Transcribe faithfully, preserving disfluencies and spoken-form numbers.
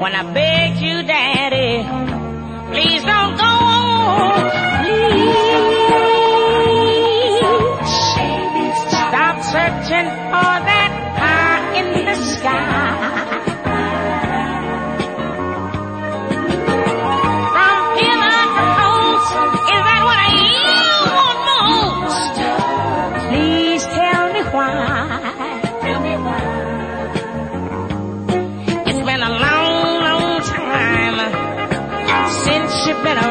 when I begged you, Daddy, please don't go. Please stop searching for that high in the sky. From pillar to post, is that what you want most? Please tell me why. Tell me why. It's been a long, long time since you've been